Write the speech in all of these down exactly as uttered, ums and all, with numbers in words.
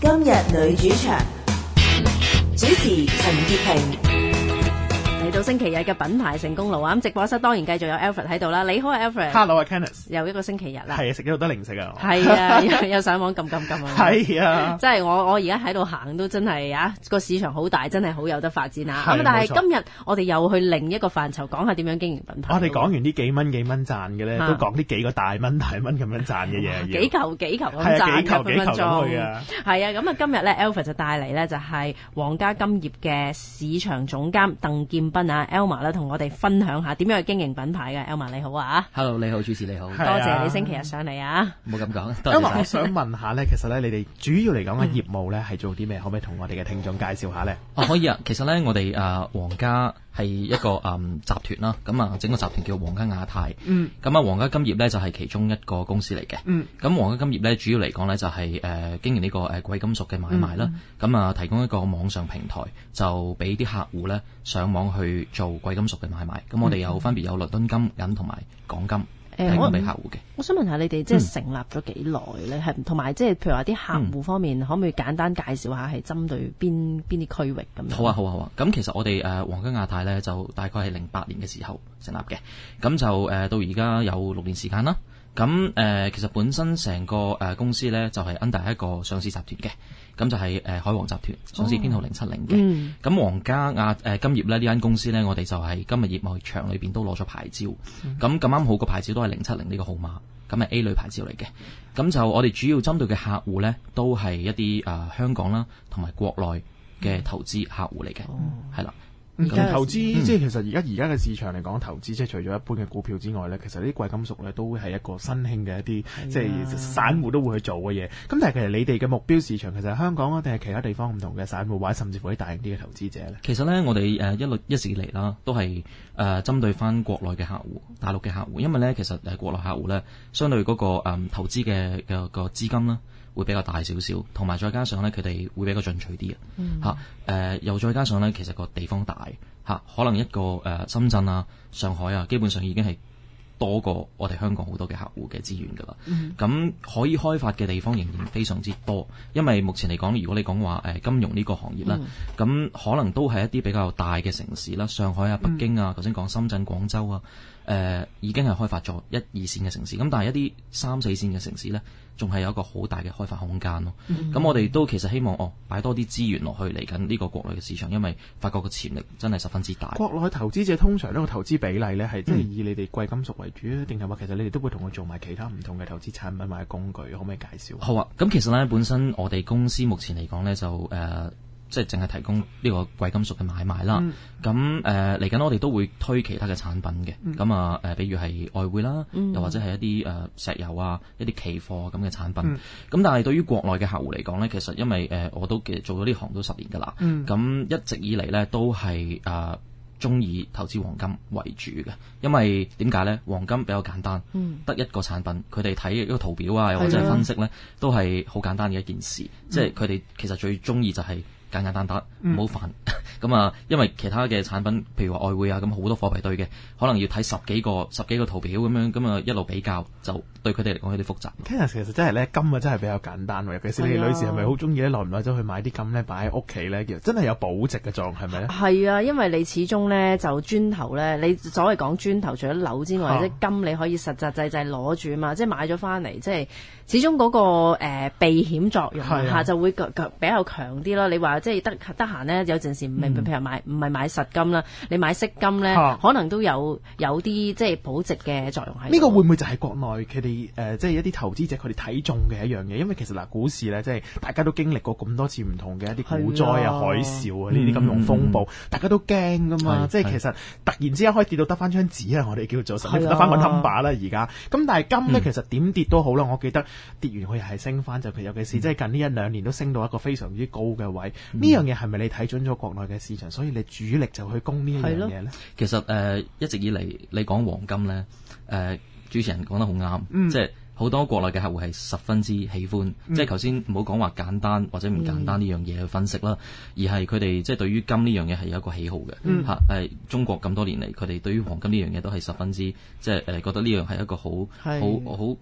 今日女主場，主持陳潔平。 嚟到星期日嘅品牌成功路啊！咁直播室當然繼續有 Alfred 喺度啦。你好啊 ，Alfred。 Hello 啊 Kenneth。 又一個星期日啦。 係啊，食咗好多零食啊。 係啊，又又上網撳撳撳啊。 係啊。 即係我我而家喺度行都真係啊，個市場好大，真係好有得發展啊。咁但係今日我哋又去另一個範疇講下點樣經營品牌。 我哋講完呢幾蚊幾蚊賺嘅咧，都講呢幾個大蚊大蚊咁樣賺嘅嘢。 幾球幾球咁賺幾球幾球咁去啊。 係啊，咁啊今日咧 Alfred 就帶嚟咧就係皇家金業嘅市場總監鄧劍彬啊 Elma 啦。同我哋分享下點樣去經營品牌嘅 Elma 你好啊 Hello 你好主持你好， 多謝你星期日上嚟啊。 唔好咁講。Elma 我想問下咧，其實咧你哋主要嚟講嘅業務咧係做啲咩？可唔可以同我哋嘅聽眾介紹下咧？ 啊可以啊，其實咧我哋誒皇家係一個誒、嗯、集團啦，咁啊整個集團叫皇家亞太，嗯，咁啊皇家金業咧就係其中一個公司嚟嘅，嗯，咁皇家金業咧主要嚟講咧就係、是、誒、呃、經營呢個誒貴金屬嘅買賣啦，咁、嗯、啊提供一個網上平台，就俾啲客戶咧上網去做貴金屬嘅買賣，咁、嗯、我哋有分別有倫敦金銀同埋港金。提供俾客戶嘅。 我想問下你哋即係成立咗幾耐咧？係同埋即係譬如話啲客戶方面，嗯、可唔可以簡單介紹下係針對邊邊啲區域咁樣？ 好啊，好啊，好啊。咁其實我哋誒皇家亞太咧就大概係零八年嘅時候成立嘅，咁就誒、呃、到而家有六年時間啦。咁誒、呃、其實本身成個誒公司咧就係 under 一個上市集團嘅。咁就係誒海皇集團上市編號零七零嘅。咁、哦、皇家亞誒金業咧呢間公司咧，我哋就係今日業務場裏邊都攞咗牌照。咁咁啱好個牌照都係零七零呢個號碼，咁係 A 類牌照嚟嘅。咁就我哋主要針對嘅客戶咧，都係一啲誒、呃、香港啦，同埋國內嘅投資客戶嚟嘅，係啦、哦。 咁、嗯、投資、嗯、即係其實而家而家嘅市場嚟講，投資即係除咗一般嘅股票之外咧，其實呢啲貴金屬咧都係一個新興嘅一啲，即係散戶都會去做嘅嘢。咁但係其實你哋嘅目標市場其實係香港啊，定係其他地方唔同嘅散戶，或者甚至乎啲大型啲嘅投資者咧？ 其實咧，我哋誒一路一直以嚟啦，都係誒針對翻國內嘅客戶、大陸嘅客戶，因為咧其實誒國內客戶咧，相對嗰、那個誒、嗯、投資嘅嘅個資金啦，會比較大少少，同埋再加上咧佢哋會比較進取啲嘅嚇誒，又再加上咧其實個地方大嚇、啊，可能一個誒、呃、深圳啊、上海啊，基本上已經係多過我哋香港好多嘅客戶嘅資源㗎啦。咁、嗯、可以開發嘅地方仍然非常之多，因為目前嚟講，如果你講話誒金融呢個行業啦，咁、嗯、可能都係一啲比較大嘅城市啦，上海啊、北京啊，頭先講深圳、廣州啊，誒、呃、已經係開發咗一二線嘅城市。咁但係一啲三四線嘅城市咧，仲係有一個好大嘅開發空間咯。咁、嗯、我哋都其實希望哦擺多啲資源落去嚟緊呢個國內嘅市場，因為發覺個潛力真係十分之大。 國內投資者通常呢個投資比例咧係即係以你哋貴金屬為主，定係話其實你哋都會同佢做埋其他唔同嘅投資產品或者工具，可唔可以介紹？ 好啊，咁其實咧本身我哋公司目前嚟講咧就誒。呃即係淨係提供呢個貴金屬嘅買賣啦。咁誒嚟緊，呃、我哋都會推其他嘅產品嘅。咁啊誒，比如係外匯啦，嗯、又或者係一啲誒、呃、石油啊、一啲期貨咁嘅產品。咁、嗯、但係對於國內嘅客戶嚟講咧，其實因為誒、呃、我都其實做咗呢行都十年㗎啦。咁、嗯、一直以嚟咧都係誒中意投資黃金為主嘅，因為點解咧？黃金比較簡單，得、嗯、一個產品，佢哋睇一個圖表啊，又或者係分析咧，都係好簡單嘅一件事。嗯、即係佢哋其實最中意就係、是。簡簡單單，唔好煩咁啊！因為其他嘅產品，譬如話外匯啊，咁好多貨幣對嘅，可能要睇十幾個十幾個圖表咁樣，咁啊一路比較，就對佢哋嚟講有啲複雜。 其實真係咧，金啊真係比較簡單喎。尤其是你女士係咪好中意咧？耐唔耐走去買啲金咧，擺喺屋企咧，真係有保值嘅作用，係咪咧？係啊，因為你始終咧就磚頭咧，你所謂講磚頭，除咗樓之外，即、啊、金你可以實實際際攞住啊嘛，即係買咗翻嚟，即係始終嗰、那個誒、呃、避險作用下、啊、就會比較強啲咯。你話即係得得閒咧，有陣時唔係譬如買唔係買實金啦，你買飾金咧、啊，可能都有有啲即係保值嘅作用喺度。 呢、這個會唔會就係國內佢哋誒即係一啲投資者佢哋睇中嘅一樣嘢？因為其實嗱、呃，股市咧即係大家都經歷過咁多次唔同嘅一啲股災啊、海嘯啊呢啲金融風暴，嗯、大家都驚噶嘛。即係其實突然之間可以跌到得翻張紙啊，我哋叫做甚至得翻個 number 啦而家。咁但係金咧、嗯、其實點跌都好啦，我記得跌完佢又係升翻，就尤其是即係近呢一兩年都升到一個非常之高嘅位。呢、嗯、樣嘢係咪你睇準咗國內嘅市場，所以你主力就去攻呢一樣嘢咧？ 其實誒、呃、一直以嚟你講黃金咧，誒、呃、主持人講得好啱、嗯，即係好多國內嘅客戶係十分之喜歡，嗯、即係頭先唔好講話簡單或者唔簡單呢樣嘢去分析啦、嗯，而係佢哋即係對於金呢樣嘢係有一個喜好嘅嚇。誒、嗯啊、中國咁多年嚟，佢哋對於黃金呢樣嘢都係十分之即係誒覺得呢樣係一個好好好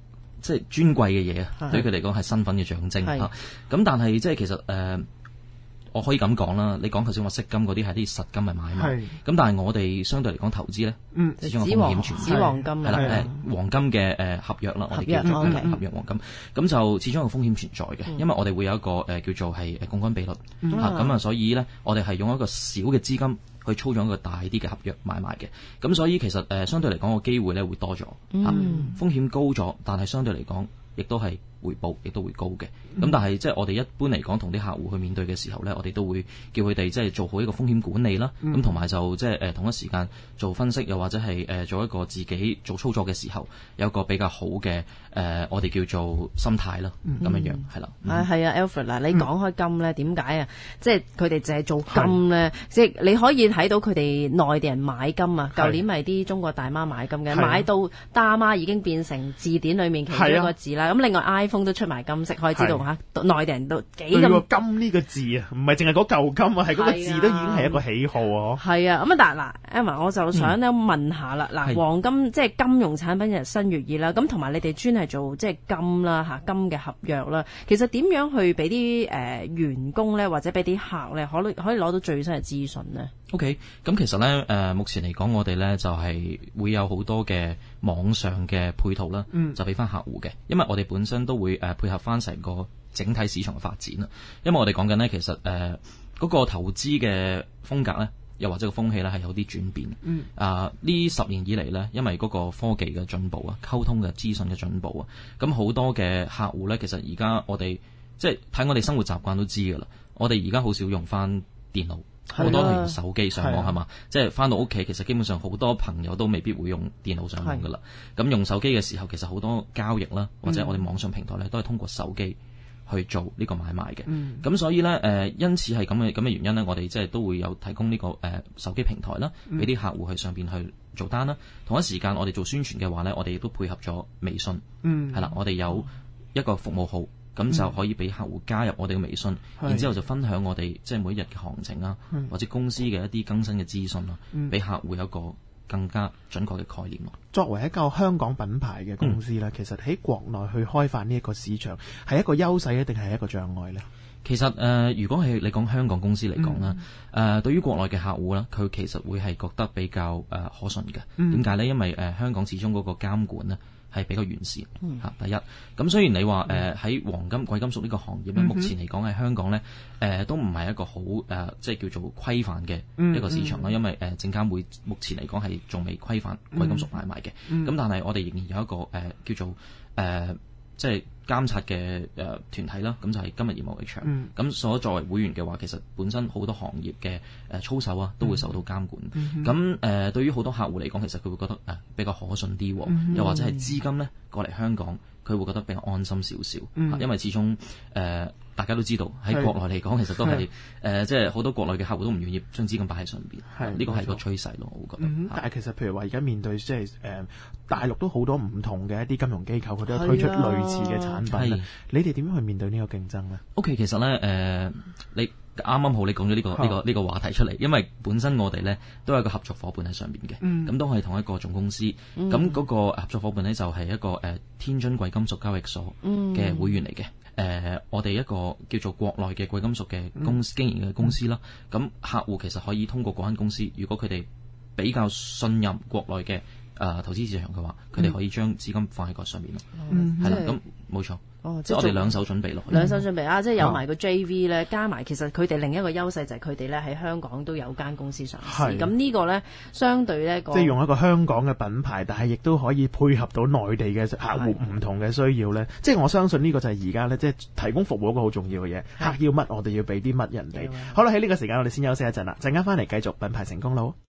即係尊貴嘅嘢啊，對佢嚟講係身份嘅象徵嚇。咁但係即係其實誒。呃我可以咁講啦，你講頭先話息金嗰啲係啲實金嘅買賣，咁但係我哋相對嚟講投資咧，嗯，始終有風險存在， 紙黃金係啦，誒黃金嘅誒合約啦，我哋叫做合約黃金，咁就始終有風險存在嘅，因為我哋會有一個誒叫做係誒槓桿比率嚇，咁啊所以咧我哋係用一個小嘅資金去操縱一個大啲嘅合約買賣嘅，咁所以其實誒相對嚟講個機會咧會多咗嚇，風險高咗，但係相對嚟講亦都係回報亦都會高嘅，咁但係即係我哋一般嚟講同啲客戶去面對嘅時候咧，我哋都會叫佢哋即係做好一個風險管理啦，咁同埋就即係誒同一時間做分析，又或者係誒做一個自己做操作嘅時候有一個比較好嘅誒我哋叫做心態啦，咁樣樣係啦。 啊係啊 Alfred 嗱，你講開金咧，點解啊？即係佢哋淨係做金咧，即係你可以睇到佢哋內地人買金啊，舊年咪啲中國大媽買金嘅，買到大媽已經變成字典裡面其中一個字啦。咁另外 iPhone 都出埋金色，可以知道嚇內地人都幾咁金呢個字啊，唔係淨係嗰嚿金啊，係嗰個字都已經係一個喜好啊。 係啊，咁啊但係嗱 Emma 我就想咧問下啦，嗱黃金即係金融產品日新月異啦，咁同埋你哋專係做即係金啦嚇金嘅合約啦，其實點樣去俾啲誒員工咧或者俾啲客咧可可以攞到最新嘅資訊呢？ OK， 咁其實咧誒、呃、目前嚟講，我哋咧就係、是、會有好多嘅網上嘅配套啦，嗯、就俾翻客戶嘅，因為我哋本身都會誒、呃、配合翻成個整體市場嘅發展啦。因為我哋講緊咧，其實誒嗰、呃那個投資嘅風格咧，又或者個風氣咧係有啲轉變。嗯、啊呢十年以嚟咧，因為嗰個科技嘅進步啊，溝通嘅資訊嘅進步啊，咁好多嘅客戶咧，其實而家我哋即係睇我哋生活習慣都知㗎啦。我哋而家好少用翻電腦。好多係用手機上網係嘛，即係翻到屋企，其實基本上好多朋友都未必會用電腦上網噶啦。咁用手機嘅時候，其實好多交易啦，或者我哋網上平台咧，都係通過手機去做呢個買賣嘅。咁、嗯、所以咧，誒、呃，因此係咁嘅咁嘅原因咧，我哋即係都會有提供呢、這個誒、呃、手機平台啦，俾啲客戶去上邊去做單啦。同一時間，我哋做宣傳嘅話咧，我哋亦都配合咗微信，係啦、嗯，我哋有一個服務號。咁就可以俾客戶加入我哋嘅微信，嗯、然之後就分享我哋即係每一日嘅行情啊，嗯、或者公司嘅一啲更新嘅資訊啊，俾、嗯、客戶有一個更加準確嘅概念咯。 作為一個香港品牌嘅公司咧，嗯、其實喺國內去開發呢一個市場係一個優勢啊，定係一個障礙咧？ 其實誒、呃，如果係你講香港公司嚟講啦，誒、嗯呃、對於國內嘅客戶啦，佢其實會係覺得比較誒、呃、可信嘅。點解咧？因為誒、呃、香港始終嗰個監管咧係比較完善嚇。嗯、第一，咁雖然你話誒喺黃金貴金屬呢個行業咧，嗯、目前嚟講喺香港咧誒、呃、都唔係一個好誒、呃、即係叫做規範嘅一個市場啦。嗯嗯、因為誒、呃、證監會目前嚟講係仲未規範貴金屬買賣嘅。咁、嗯嗯、但係我哋仍然有一個誒、呃、叫做誒。呃即係監察嘅誒、呃、團體啦，咁就係今日業貿易場。咁、嗯、所作為會員嘅話，其實本身好多行業嘅誒、呃、操守啊，都會受到監管。咁誒、嗯呃，對於好多客戶嚟講，其實佢會覺得誒、呃、比較可信啲，嗯、又或者係資金咧過嚟香港，佢會覺得比較安心少少。嗯、因為始終誒。呃大家都知道喺國內嚟講，其實都係誒，即係好多國內嘅客戶都唔願意將資金擺喺上邊。係呢個係個趨勢咯，我覺得。嗯、但係其實譬如話，而家面對即係誒大陸都好多唔同嘅一啲金融機構，佢都有推出類似嘅產品。你哋點樣去面對呢個競爭呢 ？OK，其實咧誒、呃，你啱啱好你講咗呢個呢、呢個呢、呢個話題出嚟，因為本身我哋咧都有一個合作伙伴喺上邊嘅，咁、嗯、都係同一個總公司。咁嗰、嗯、個合作伙伴咧就係一個誒、呃、天津貴金屬交易所嘅會員嚟嘅。誒、呃，我哋一個叫做國內嘅貴金屬嘅公司、嗯、經營嘅公司啦，咁、嗯、客戶其實可以通過嗰間公司，如果佢哋比較信任國內嘅誒、呃、投資市場嘅話，佢哋、嗯、可以將資金放喺個上面咯，係啦、嗯，咁冇錯。哦，即係我哋兩手準備落去， 兩手準備啊！即係有埋個 J V 咧，加埋其實佢哋另一個優勢就係佢哋咧喺香港都有間公司上市。咁呢個咧，相對咧，即係用一個香港嘅品牌，但係亦都可以配合到內地嘅客戶唔同嘅需要咧。即係我相信呢個就係而家咧，即係提供服務一個好重要嘅嘢。客要乜，我哋要俾啲乜人哋。好啦，喺呢個時間我哋先休息一陣啦，陣間翻嚟繼續品牌成功路。